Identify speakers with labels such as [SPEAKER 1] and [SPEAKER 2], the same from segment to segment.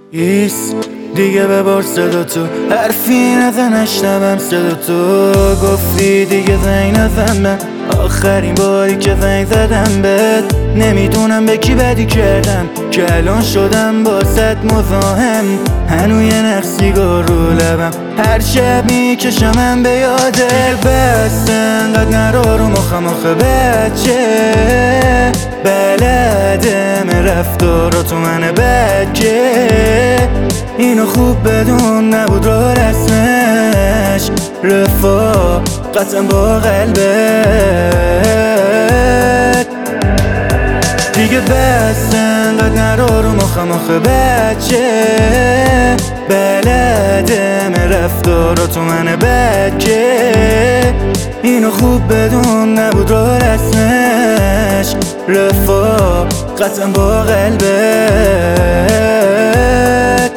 [SPEAKER 1] ایست دیگه ببار صدا تو، حرفی نزن نشنوم صدا تو. گفتی دیگه زنگ نزن، من آخرین باری که زنگ زدم بهت نمیدونم به کی بدی کردم که الان شدم باست مزاحم. هنوز یه نخ سیگار رو لبم، هر شب میکشمم به یادت. بس انقدر نرو رو مخم آخه بچه بلدم رفتاراتو من بچه. اینو خوب بدون نبود را رسمش، رفاقتم با قلبت. دیگه بس انقدر نرو رو مخم آخه بچه بلدم رفتاراتو من بچه. اینو خوب بدون نبود را رسمش، رفاقتم با قلبت.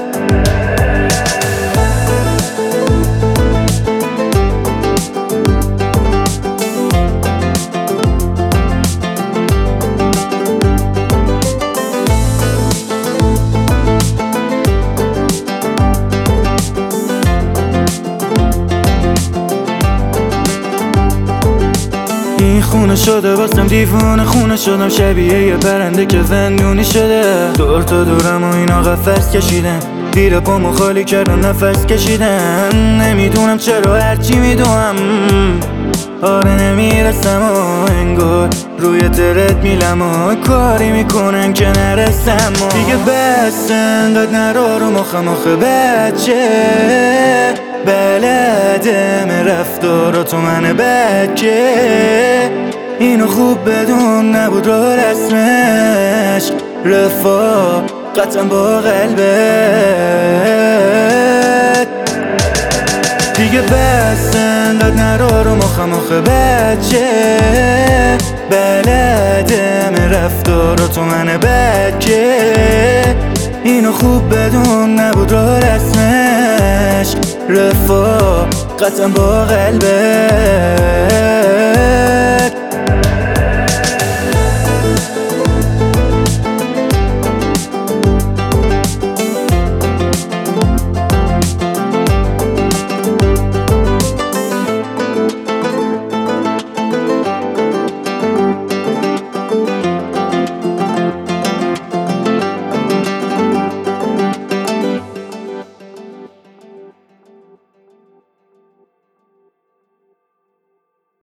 [SPEAKER 1] این خونه شده واسم دیوونه، خونه شدم شبیه یه پرنده که زندونی شده. دور تا دورم و اینا قفس کشیدن، دیر پامو خالی کردن نفس کشیدن. نمیدونم چرا هرچی میدونم آره نمیرسم و انگار روی ترت میلم و کاری میکنن که نرسم. و دیگه بس انقدر نرو رو مخم آخه بچه بلدم رفتاراتو من بچه. اینو خوب بدون نبود را رسمش، رفاقتم با قلبت. دیگه بس انقدر نرو رو مخم آخه بچه بلدم رفتاراتو من بچه. اینو خوب بدون نبود را رسمش، رفاقتم با قلبت.